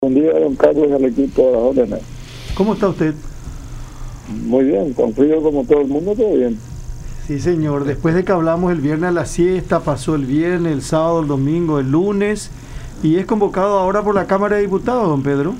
Buen día, don Carlos, al equipo de las órdenes. ¿Cómo está usted? Muy bien, con frío como todo el mundo, todo bien. Sí, señor. Después de que hablamos el viernes a la siesta, pasó el viernes, el sábado, el domingo, el lunes, y es convocado ahora por la Cámara de Diputados, don Pedro.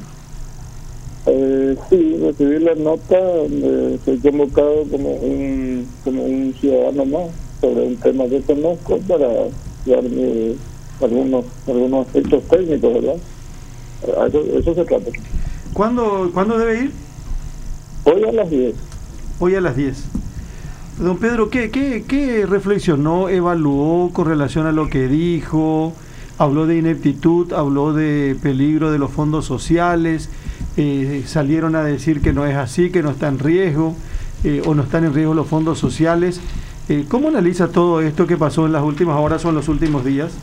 Sí, recibí la nota donde soy convocado como un ciudadano más sobre un tema que conozco para darme algunos aspectos técnicos, ¿verdad? Eso se trata. ¿Cuándo debe ir? Hoy a las 10. Hoy a las 10. Don Pedro, ¿qué reflexionó, evaluó con relación a lo que dijo? Habló de ineptitud, habló de peligro de los fondos sociales, salieron a decir que no es así, que no está en riesgo, o no están en riesgo los fondos sociales. ¿Cómo analiza todo esto que pasó en las últimas horas o en los últimos días?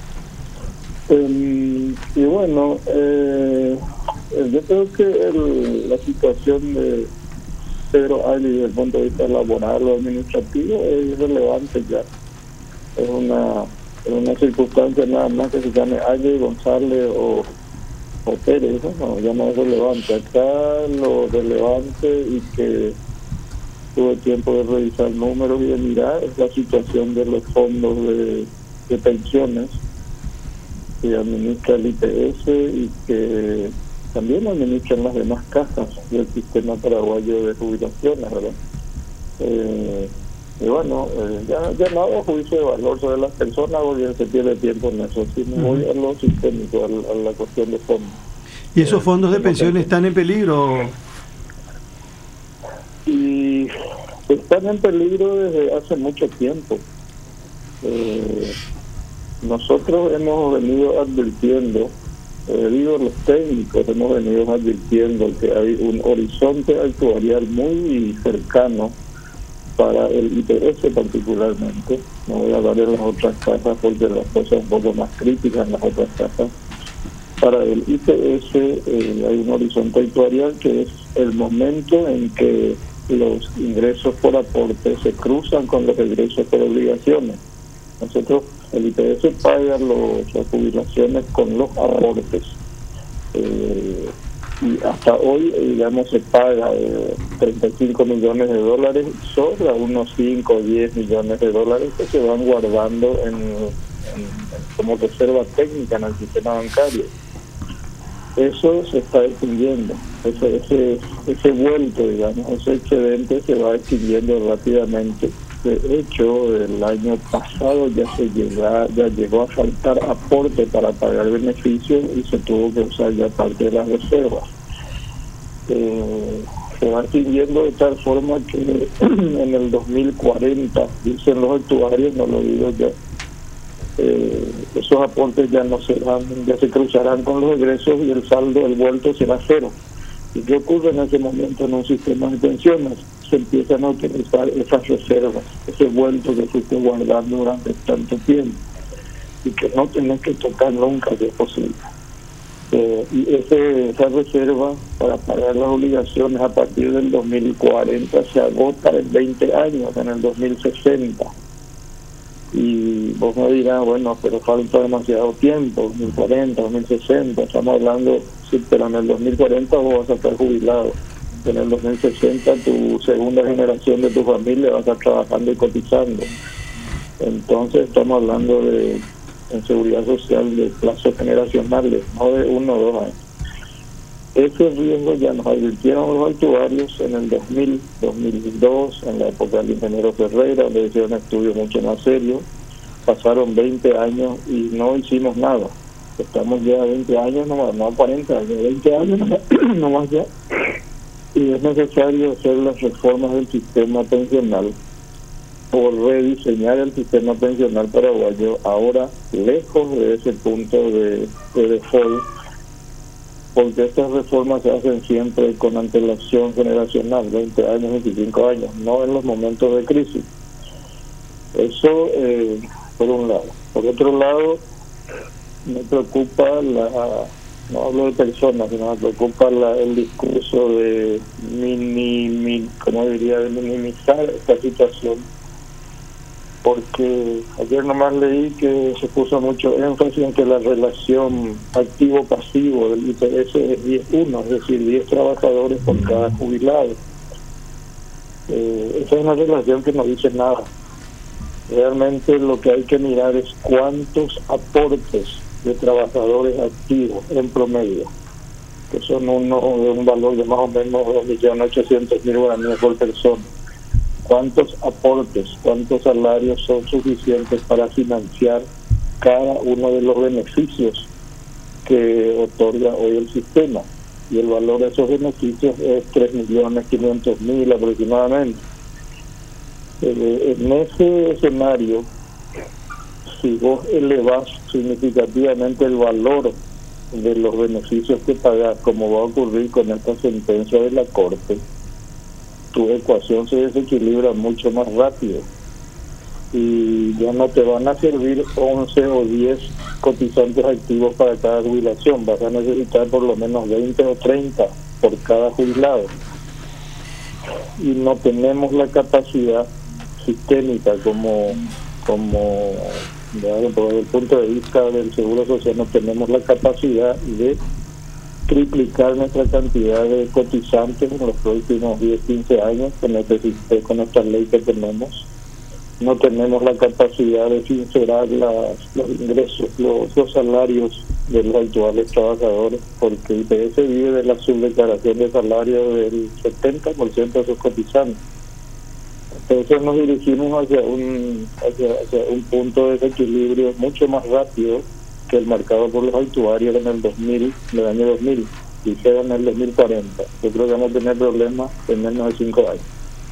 Y bueno, yo creo que la situación de Pedro Ali desde el punto de vista laboral o administrativo es irrelevante ya. Es una circunstancia nada más que se llame Ali, González o Pérez, no, ya no es relevante. Acá lo relevante y que tuve tiempo de revisar números y de mirar es la situación de los fondos de pensiones que administra el IPS y que también administran las demás cajas del sistema paraguayo de jubilaciones, ¿verdad? Y bueno, ya no hago juicio de valor sobre las personas porque se pierde tiempo en eso, sino voy a lo sistémico, a la cuestión de fondos. ¿Y esos fondos de pensión están en peligro? Y están en peligro desde hace mucho tiempo. Nosotros hemos venido advirtiendo, los técnicos hemos venido advirtiendo que hay un horizonte actuarial muy cercano para el IPS particularmente. No voy a hablar de las otras casas porque las cosas son un poco más críticas en las otras casas. Para el IPS hay un horizonte actuarial que es el momento en que los ingresos por aporte se cruzan con los ingresos por obligaciones. Nosotros, el IPS paga las jubilaciones con los aportes. Y hasta hoy, digamos, se paga 35 millones de dólares sobre unos 5 o 10 millones de dólares que se van guardando como reserva técnica en el sistema bancario. Eso se está extinguiendo. Ese vuelto, digamos, ese excedente se va extinguiendo rápidamente. De hecho, el año pasado ya llegó a faltar aporte para pagar beneficios y se tuvo que usar ya parte de las reservas. Se va extinguiendo de tal forma que en el 2040, dicen los actuarios, no lo digo yo, esos aportes ya se cruzarán con los egresos y el saldo, el vuelto será cero. ¿Y qué ocurre en ese momento en un sistema de pensiones? Se empiezan a utilizar esas reservas, ese vuelto que fuiste guardando durante tanto tiempo y que no tenés que tocar nunca si es posible. Y esa reserva para pagar las obligaciones a partir del 2040 se agota en 20 años, en el 2060. Y vos me dirás, bueno, pero falta demasiado tiempo, 2040, 2060, estamos hablando, sí, pero en el 2040 vos vas a estar jubilado. En el 2060 tu segunda generación de tu familia va a estar trabajando y cotizando. Entonces estamos hablando en seguridad social de plazos generacionales, no de 1 o 2 años. Ese riesgo ya nos advirtieron los actuarios en el 2000, 2002, en la época del ingeniero Ferreira, donde hicieron un estudio mucho más serio. Pasaron 20 años y no hicimos nada. Estamos ya a 20 años, no 40 años, 20 años nomás ya. Y es necesario hacer las reformas del sistema pensional o rediseñar el sistema pensional paraguayo ahora lejos de ese punto de default, porque estas reformas se hacen siempre con antelación generacional, 20 años, 25 años, no en los momentos de crisis. Eso por un lado. Por otro lado, me preocupa no hablo de personas, sino me preocupa el discurso de minimizar esta situación porque ayer nomás leí que se puso mucho énfasis en que la relación activo-pasivo del IPS es 10-1, es decir, 10 trabajadores por cada jubilado. Esa es una relación que no dice nada. Realmente lo que hay que mirar es cuántos aportes de trabajadores activos en promedio, que son uno de un valor de más o menos 2.800.000 guaraníes por persona. ¿Cuántos aportes, cuántos salarios son suficientes para financiar cada uno de los beneficios que otorga hoy el sistema? Y el valor de esos beneficios es 3.500.000 aproximadamente. En ese escenario, si vos elevás significativamente el valor de los beneficios que pagás, como va a ocurrir con esta sentencia de la Corte, tu ecuación se desequilibra mucho más rápido y ya no te van a servir 11 o 10 cotizantes activos para cada jubilación, vas a necesitar por lo menos 20 o 30 por cada jubilado, y no tenemos la capacidad sistémica como desde el punto de vista del Seguro Social, no tenemos la capacidad de triplicar nuestra cantidad de cotizantes en los próximos 10-15 años con esta ley que tenemos. No tenemos la capacidad de sincerar los ingresos, los salarios de los actuales trabajadores, porque IPS vive de la subdeclaración de salario del 70% de sus cotizantes. Entonces nos dirigimos hacia un punto de desequilibrio mucho más rápido que el marcado por los actuarios en el año 2000, y queda en el 2040. Yo creo que vamos a tener problemas en menos de 5 años.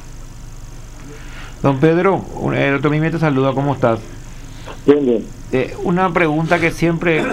Don Pedro, el otro te saluda, ¿cómo estás? Bien, bien. Una pregunta que siempre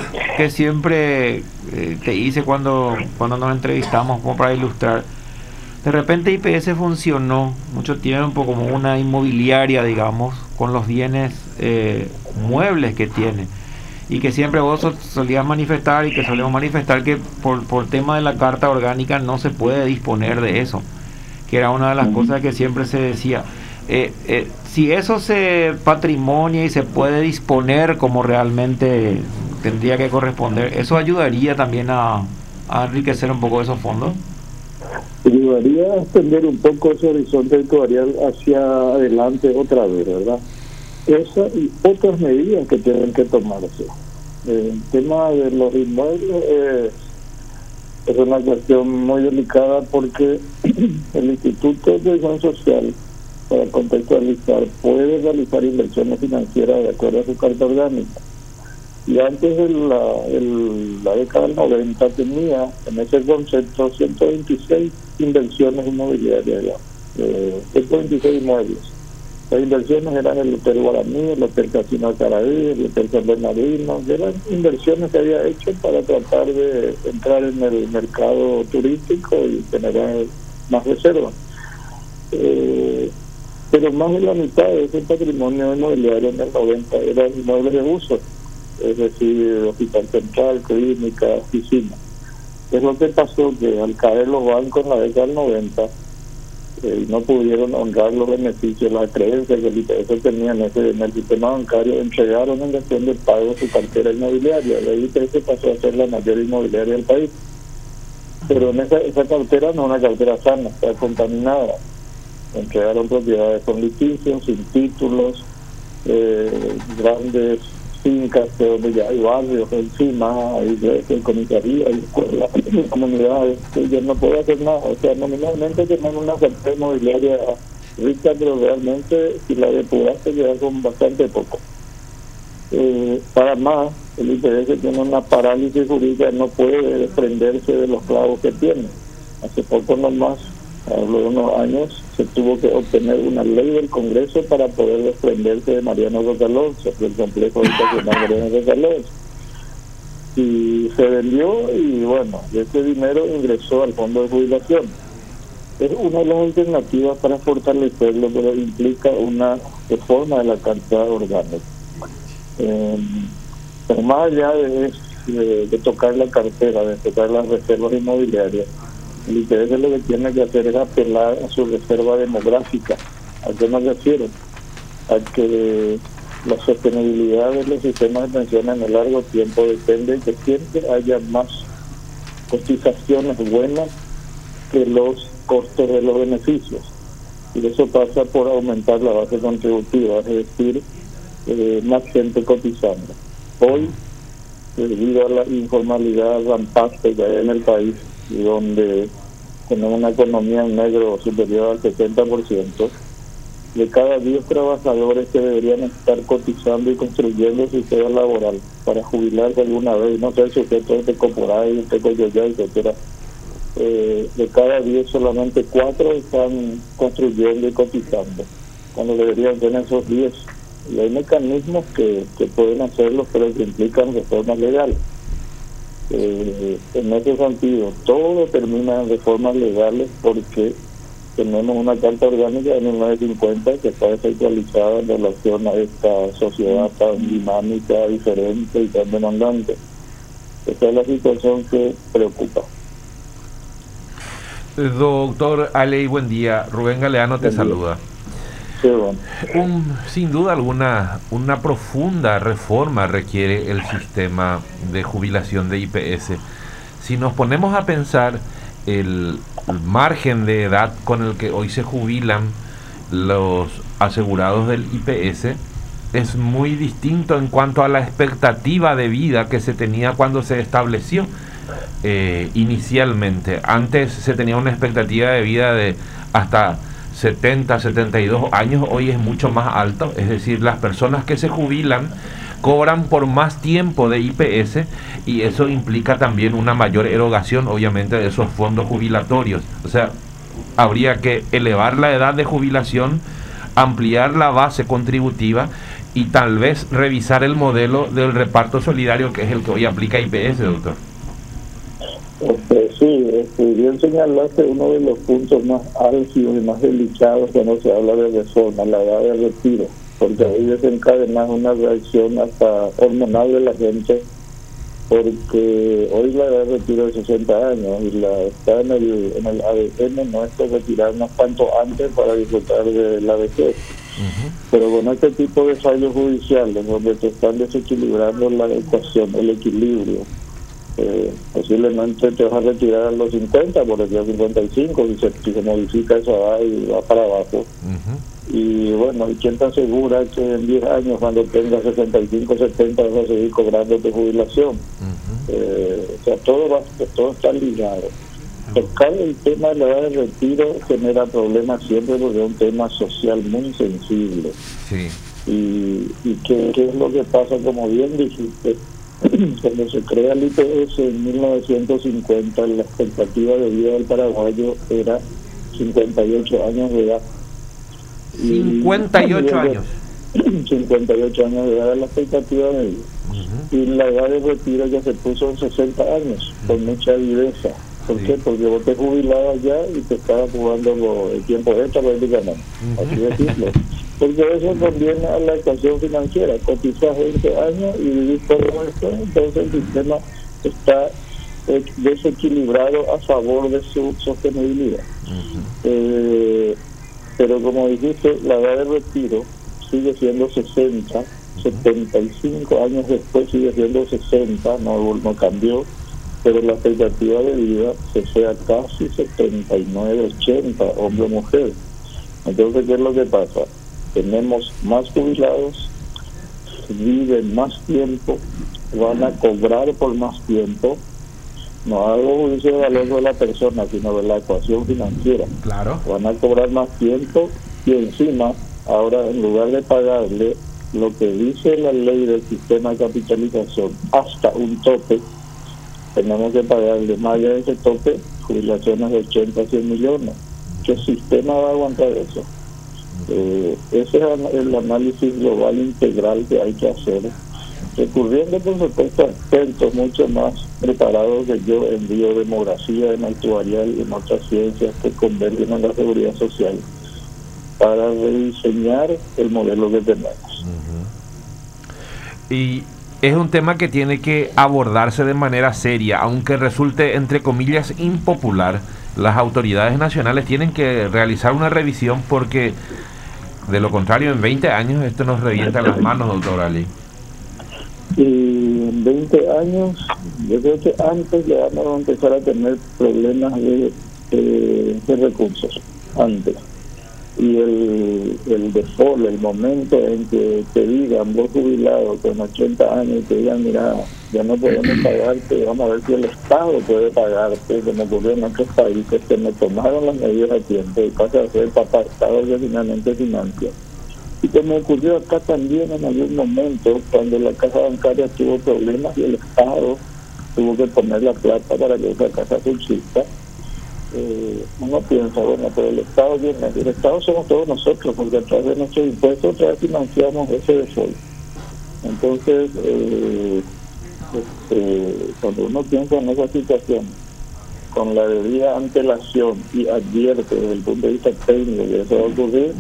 te hice cuando nos entrevistamos, como para ilustrar. De repente IPS funcionó mucho tiempo como una inmobiliaria, digamos, con los bienes muebles que tiene, y que siempre vos solías manifestar y que solemos manifestar que por tema de la Carta Orgánica no se puede disponer de eso, que era una de las cosas que siempre se decía. Si eso se patrimonia y se puede disponer como realmente tendría que corresponder, ¿eso ayudaría también a enriquecer un poco esos fondos? Ayudaría a extender un poco ese horizonte actuarial hacia adelante otra vez, ¿verdad? Esa y otras medidas que tienen que tomarse. El tema de los inmuebles es una cuestión muy delicada, porque el Instituto de Previsión Social, para contextualizar, puede realizar inversiones financieras de acuerdo a su carta orgánica. Y antes de la década del 90 tenía en ese concepto 126 inversiones inmobiliarias, 126 inmuebles. Las inversiones eran el Hotel Guaraní, el Hotel Casino Caraí, el Hotel San Bernardino, eran inversiones que había hecho para tratar de entrar en el mercado turístico y generar más reservas. Pero más de la mitad de ese patrimonio inmobiliario en el 90 eran inmuebles de uso, es decir, hospital central, clínica, oficina. Es lo que pasó, que al caer los bancos en la década del 90, no pudieron honrar los beneficios, las creencias que el IPS tenía en el sistema bancario, entregaron en gestión de pago su cartera inmobiliaria. De ahí IPS pasó a ser la mayor inmobiliaria del país. Pero en esa cartera no es una cartera sana, está contaminada. Entregaron propiedades con litigios, sin títulos, grandes fincas donde ya hay barrios encima, hay iglesias, comisarías, hay escuelas, comunidades, que ya no puede hacer nada. O sea, nominalmente tenemos una cartera inmobiliaria rica, pero realmente si la depuras se queda con bastante poco. Para más, el IPS tiene una parálisis jurídica, no puede desprenderse de los clavos que tiene. Hace poco nomás, hablo de unos años, se tuvo que obtener una ley del Congreso para poder desprenderse de Mariano Roca Alonso, del complejo habitacional Mariano Roca Alonso. Y se vendió, y bueno, ese dinero ingresó al fondo de jubilación. Es una de las alternativas para fortalecerlo, pero implica una reforma de la cartera orgánica. Pero más allá de tocar la cartera, de tocar las reservas inmobiliarias, el IPS lo que tiene que hacer es apelar a su reserva demográfica. ¿A qué me refiero? a que la sostenibilidad de los sistemas de pensión en el largo tiempo depende de que siempre haya más cotizaciones buenas que los costos de los beneficios. Y eso pasa por aumentar la base contributiva, es decir, más gente cotizando. Hoy, debido a la informalidad rampante que hay en el país, y donde tenemos una economía en negro superior al 70%, de cada 10 trabajadores que deberían estar cotizando y construyendo su sistema laboral para jubilarse alguna vez, no ser sujetos de Coporay, de Coyoyá, etcétera, de cada 10 solamente 4 están construyendo y cotizando, cuando deberían ser esos 10. Y hay mecanismos que pueden hacerlo, pero que implican reformas legales. En ese sentido, todo termina en reformas legales porque tenemos una carta orgánica de 1950 que está desactualizada en relación a esta sociedad tan dinámica, diferente y tan demandante. Esa es la situación que preocupa. Doctor Aley, buen día. Rubén Galeano te saluda. Sí, bueno. Sin duda alguna, una profunda reforma requiere el sistema de jubilación de IPS. Si nos ponemos a pensar el margen de edad con el que hoy se jubilan los asegurados del IPS, es muy distinto en cuanto a la expectativa de vida que se tenía cuando se estableció inicialmente. Antes se tenía una expectativa de vida de hasta 70, 72 años, hoy es mucho más alto, es decir, las personas que se jubilan cobran por más tiempo de IPS y eso implica también una mayor erogación, obviamente, de esos fondos jubilatorios. O sea, habría que elevar la edad de jubilación, ampliar la base contributiva y tal vez revisar el modelo del reparto solidario, que es el que hoy aplica IPS, doctor. Sí, bien señalaste uno de los puntos más álgidos y más delicados cuando se habla de reforma, la edad de retiro, porque ahí desencadena una reacción hasta hormonal de la gente, porque hoy la edad de retiro es 60 años y está en el ADN nuestro retirarnos cuanto antes para disfrutar de la vejez. Pero con este tipo de fallos judiciales donde se están desequilibrando la ecuación, el equilibrio, posiblemente te vas a retirar a los 50, por ejemplo 55, si se modifica esa edad y va para abajo. Y bueno, ¿y quién te asegura que en 10 años, cuando tengas 65, 70, vas a seguir cobrando tu jubilación? O sea, todo está ligado. Tocar el tema de la edad de retiro genera problemas siempre porque es un tema social muy sensible. Sí. Y ¿qué es lo que pasa? Como bien dijiste, cuando se crea el IPS en 1950, la expectativa de vida del paraguayo era 58 años de edad. 58 años. 58 años de edad es la expectativa de vida. Y la edad de retiro ya se puso en 60 años, con mucha viveza. ¿Por qué? Porque vos te jubilabas ya y te estabas jugando el tiempo extra prácticamente, así decirlo. Porque eso conviene a la ecuación financiera, cotizas 20 años y vivís todo esto, entonces el sistema está desequilibrado a favor de su sostenibilidad. Pero como dijiste, la edad de retiro sigue siendo 60, 75 años después sigue siendo 60, no cambió, pero la expectativa de vida se sea casi 79, 80, hombre o mujer. Entonces, ¿qué es lo que pasa? Tenemos más jubilados, viven más tiempo, van a cobrar por más tiempo. No hago juicio de valor de la persona, sino de la ecuación financiera. Claro. Van a cobrar más tiempo y encima, ahora en lugar de pagarle lo que dice la ley del sistema de capitalización hasta un tope, tenemos que pagarle más allá de ese tope jubilaciones de 80 a 100 millones. ¿Qué sistema va a aguantar eso? Ese es el análisis global integral que hay que hacer, recurriendo por supuesto a expertos mucho más preparados que yo en biodemografía, en actuarial y en otras ciencias que convergen en la seguridad social, para rediseñar el modelo que tenemos. Y es un tema que tiene que abordarse de manera seria, aunque resulte, entre comillas, impopular. Las autoridades nacionales tienen que realizar una revisión porque De lo contrario, en 20 años esto nos revienta las manos, doctor Ali. Y en 20 años, yo creo que antes ya vamos a empezar a tener problemas de recursos, antes. Y el default, el momento en que te digan, vos jubilado con 80 años, y te digan, mira, ya no podemos pagarte, vamos a ver si el Estado puede pagarte, como ocurrió en otros países que no tomaron las medidas a tiempo y pasa a ser papá Estado que finalmente financia. Y como ocurrió acá también en algún momento, cuando la caja bancaria tuvo problemas y el Estado tuvo que poner la plata para que esa caja subsista, uno piensa, bueno, pero el Estado viene, el Estado somos todos nosotros, porque a través de nuestros impuestos otra vez financiamos ese default. Entonces, cuando uno piensa en esa situación, con la debida antelación y advierte desde el punto de vista técnico que eso va a ocurrir,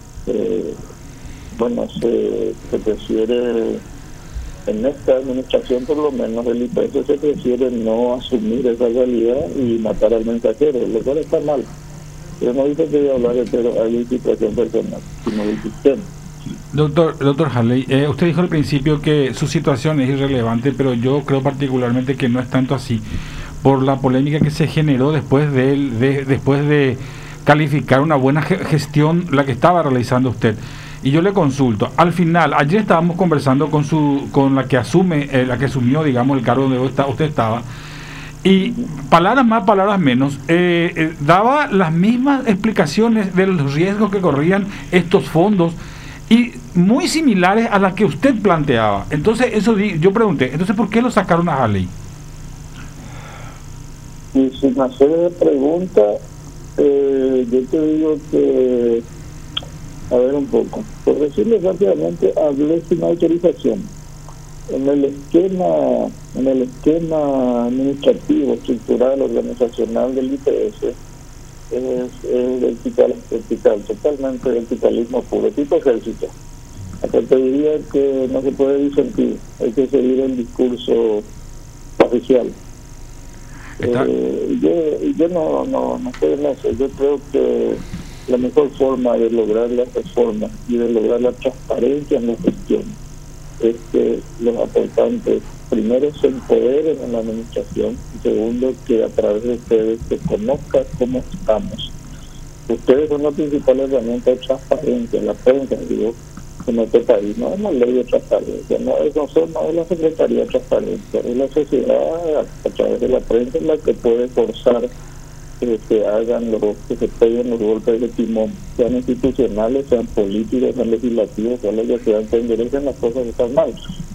bueno, se prefiere, en esta administración por lo menos el IPS se prefiere no asumir esa realidad y matar al mensajero, lo cual está mal. Yo no digo que voy a hablar de, pero hay situación personal, sino del sistema. Doctor Harley, usted dijo al principio que su situación es irrelevante, pero yo creo particularmente que no es tanto así, por la polémica que se generó después de calificar una buena gestión la que estaba realizando usted. Y yo le consulto, al final, ayer estábamos conversando con la que asumió, digamos, el cargo donde usted estaba, y palabras más, palabras menos, daba las mismas explicaciones de los riesgos que corrían estos fondos, y muy similares a las que usted planteaba. Entonces, yo pregunté, entonces, ¿por qué lo sacaron a Harley? Y sin hacer pregunta, yo te digo que, a ver un poco, por decirlo rápidamente, hablé sin autorización. En el esquema administrativo, estructural, organizacional del IPS, es vertical, totalmente verticalismo puro, tipo ejército. Hasta te diría que no se puede disentir, hay que seguir el discurso oficial. Yo no estoy en eso. Yo creo que la mejor forma de lograr la reforma y de lograr la transparencia en la gestión es que los aportantes primero se empoderen en la administración y segundo que a través de ustedes se conozca cómo estamos. Ustedes son la principal herramienta de transparencia, la prensa, digo, en este país. No es la ley de transparencia, no es la Secretaría de Transparencia, es la sociedad a través de la prensa la que puede forzar que se peguen los golpes de timón, sean institucionales, sean políticos, sean legislativos, sean los que sean, que enderecen las cosas que están mal.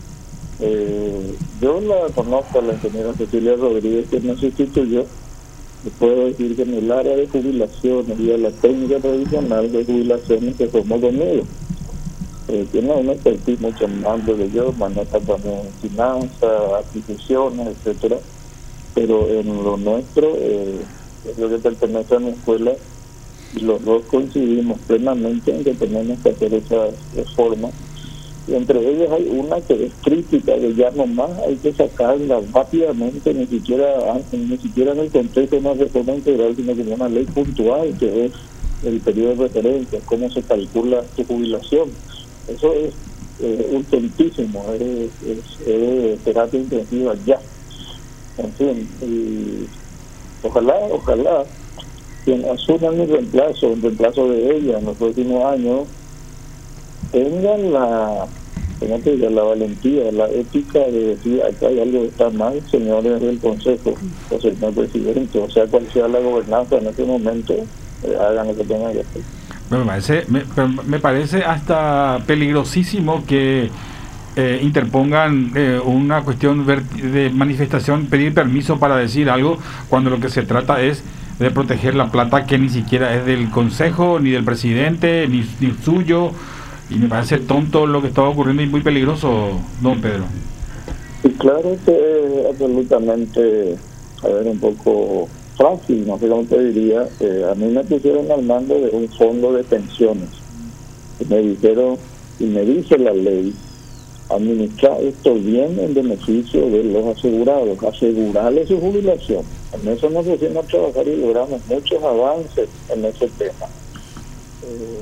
Yo la conozco a la ingeniera Cecilia Rodríguez, que me sustituyó, y puedo decir que en el área de jubilaciones y de la técnica tradicional de jubilaciones que somos conmigo. Tiene una expertise mucho más amplio que yo, maneja también finanzas, adquisiciones, etcétera, pero en lo nuestro, es lo que pertenece a mi escuela, y los dos coincidimos plenamente en que tenemos que hacer esas reformas, y entre ellas hay una que es crítica, que ya nomás hay que sacarla rápidamente, ni siquiera en el contexto de una reforma integral, sino como una ley puntual, que es el periodo de referencia, cómo se calcula tu jubilación. Eso es urgentísimo, es terapia intensiva ya. En fin, y ojalá quien asuma mi reemplazo, el reemplazo de ella en los próximos años, tengan la valentía, la ética de decir acá hay algo que está mal, señores del Consejo o señor presidente, o sea cual sea la gobernanza en este momento, hagan lo que tengan que hacer. Me parece hasta peligrosísimo que interpongan una cuestión de manifestación, pedir permiso para decir algo, cuando lo que se trata es de proteger la plata que ni siquiera es del Consejo, ni del presidente, ni suyo, y me parece tonto lo que está ocurriendo y muy peligroso, don Pedro. Y claro que es absolutamente, un poco fácil, no sé cómo te diría, a mí me pusieron al mando de un fondo de pensiones, y me dijeron, y me dice la ley, administrar esto bien en beneficio de los asegurados, asegurarles su jubilación. En eso nos pusimos a trabajar y logramos muchos avances en ese tema.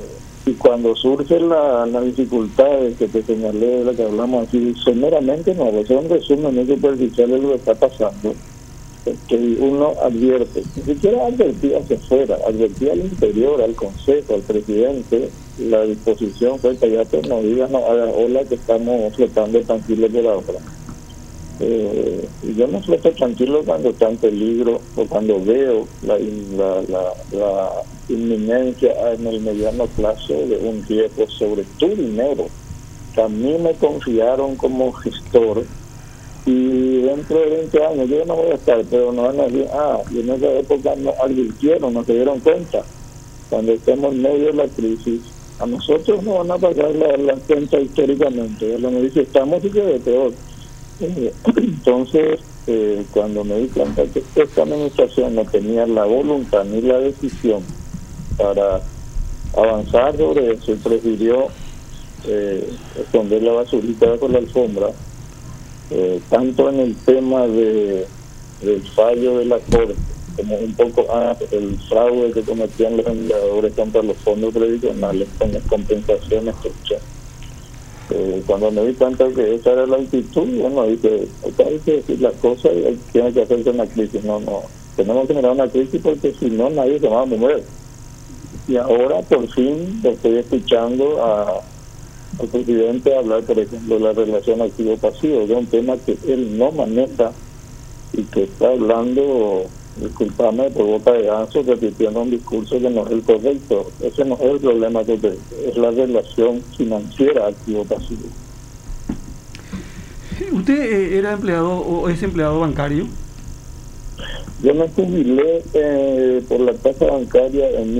Y cuando surge la dificultad que te señalé, de la que hablamos así, someramente no, es un resumen muy superficial de lo que está pasando, que uno advierte, ni siquiera advertía hacia afuera, advertía al interior, al consejo, al presidente. La disposición fue que ya no digas, no hagas ola, que estamos flotando tranquilos por ahora. Y yo no floto tranquilo cuando está en peligro o cuando veo la inminencia en el mediano plazo de un riesgo sobre tu dinero, que a mí me confiaron como gestor, y dentro de 20 años yo no voy a estar, pero no van a decir, y en esa época no advirtieron, no se dieron cuenta. Cuando estemos en medio de la crisis, a nosotros no van a pagar la cuenta históricamente. Lo que dice, estamos y que de peor. Entonces, cuando me di cuenta que esta administración no tenía la voluntad ni la decisión para avanzar sobre eso, y prefirió esconder la basurita bajo la alfombra, tanto en el tema del fallo de la Corte, como un poco el fraude que cometían los empleadores contra los fondos previsionales con las compensaciones hechas. Cuando me di cuenta que esa era la actitud, bueno, dije, hay que decir las cosas y tiene que hacerse una crisis. No, tenemos que generar una crisis porque si no nadie se va a mover. Y ahora por fin estoy escuchando al presidente hablar, por ejemplo, de la relación activo-pasivo, de un tema que él no maneja y que está hablando, disculpame, por boca de ganso, repitiendo un discurso que no es el correcto. Ese no es el problema, que es la relación financiera activo-pasivo. ¿Usted era empleado o es empleado bancario? Yo me jubilé por la tasa bancaria en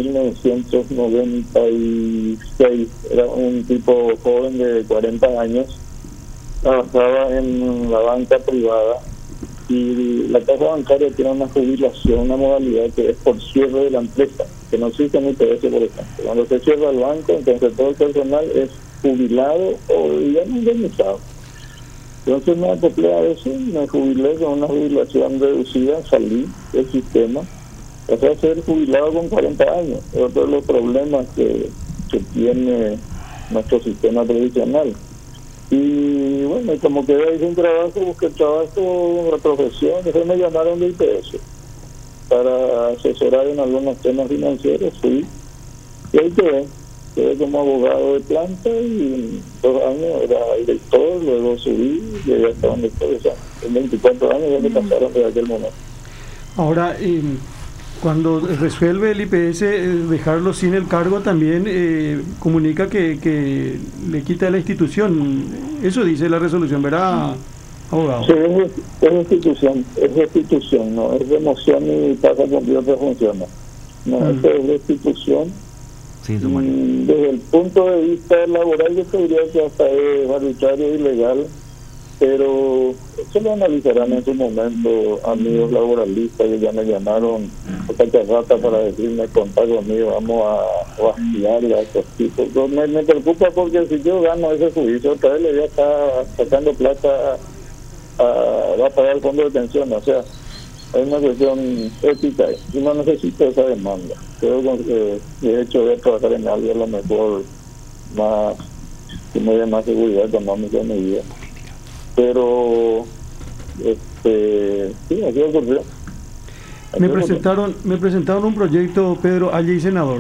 1996. Era un tipo joven de 40 años. Trabajaba en la banca privada y la tasa bancaria tiene una jubilación, una modalidad que es por cierre de la empresa, que no existe en IPS, por ejemplo. Cuando se cierra el banco, entonces todo el personal es jubilado o ya no indemnizado. Entonces me acoplé a eso, me jubilé con una jubilación reducida, salí del sistema, pasé a ser jubilado con 40 años. Es otro de los problemas que tiene nuestro sistema previsional. Y bueno, como quedé ahí sin trabajo, busqué trabajo, una profesión, después me llamaron de IPS para asesorar en algunos temas financieros, fui, y ahí quedé como abogado de planta y en 2 años era director, luego subí y llegué hasta donde estoy. O sea, en 24 años ya me pasaron desde aquel momento. Ahora, cuando resuelve el IPS dejarlo sin el cargo, también comunica que le quita la institución. Eso dice la resolución, ¿verdad, abogado? Sí, es restitución, no es remoción y pasa a cumplir otras funciones. No, esto es restitución. Sí, desde el punto de vista laboral yo diría que hasta es arbitrario y ilegal, pero eso lo analizarán en su momento amigos laboralistas que ya me llamaron esta rata para decirme, contar conmigo, vamos a hostiarle a estos tipos. Me preocupa porque si yo gano ese juicio, otra vez le voy a estar sacando plata, va a pagar el fondo de pensión, o sea, hay una cuestión ética y no necesito esa demanda. Creo que de hecho voy a trabajar en algo a lo mejor más, que me dé más seguridad económica en mi vida. Pero sí, así ocurrió. Me presentaron un proyecto, Pedro, allí senador.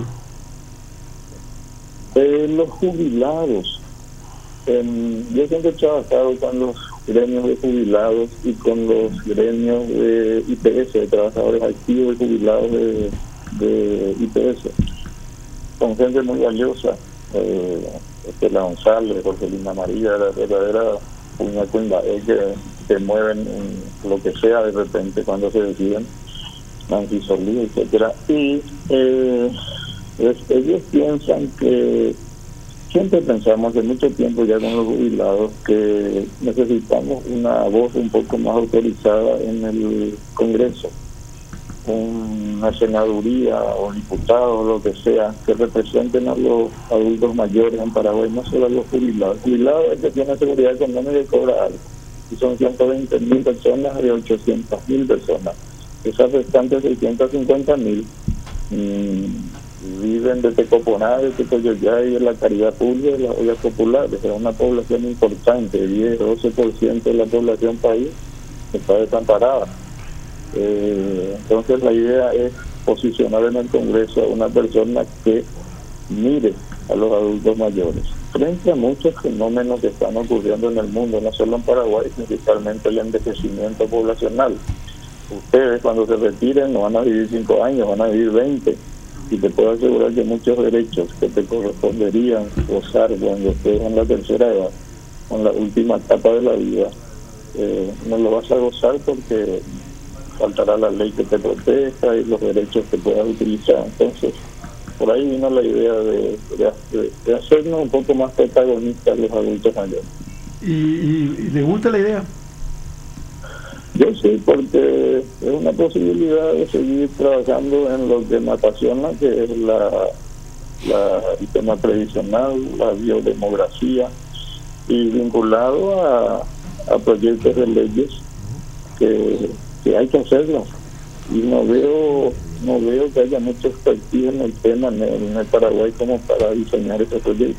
Los jubilados. Yo siempre he trabajado con los gremios de jubilados y con los gremios de IPS, de trabajadores activos y jubilados de IPS. Con gente muy valiosa, Estela González, Jorgelina María, la verdadera puña que mueven lo que sea de repente cuando se deciden, Nancy Solís, etcétera. Y ellos piensan que siempre pensamos hace mucho tiempo ya con los jubilados que necesitamos una voz un poco más autorizada en el Congreso, una senaduría o diputados, lo que sea, que representen a los adultos mayores en Paraguay, no solo a los jubilados. Jubilados es que tiene seguridad económica y cobra algo, y son 120.000 personas de 800.000 personas. Esas restantes 650.000 viven de Tecoponá, de Tecoyoyá y de la caridad pública, de las ollas populares. Es una población importante, 10-12% de la población país está desamparada. Entonces la idea es posicionar en el Congreso a una persona que mire a los adultos mayores frente a muchos fenómenos que están ocurriendo en el mundo, no solo en Paraguay, principalmente el envejecimiento poblacional. Ustedes cuando se retiren no van a vivir 5 años, van a vivir 20, y te puedo asegurar que muchos derechos que te corresponderían gozar cuando estés en la tercera edad, en la última etapa de la vida, no lo vas a gozar porque faltará la ley que te proteja y los derechos que puedas utilizar. Entonces, por ahí vino la idea de hacernos un poco más protagonistas los adultos mayores. ¿Y le gusta la idea? Yo sí, porque es una posibilidad de seguir trabajando en lo que me apasiona, que es el tema previsional, la biodemografía, y vinculado a proyectos de leyes que hay que hacerlas. Y no veo que haya mucha expertise en el tema en el Paraguay como para diseñar ese proyecto.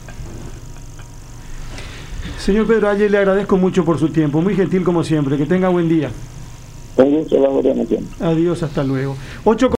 Señor Pedro Ayes, le agradezco mucho por su tiempo, muy gentil como siempre, que tenga buen día. Con gusto, la ordenación. Adiós, hasta luego.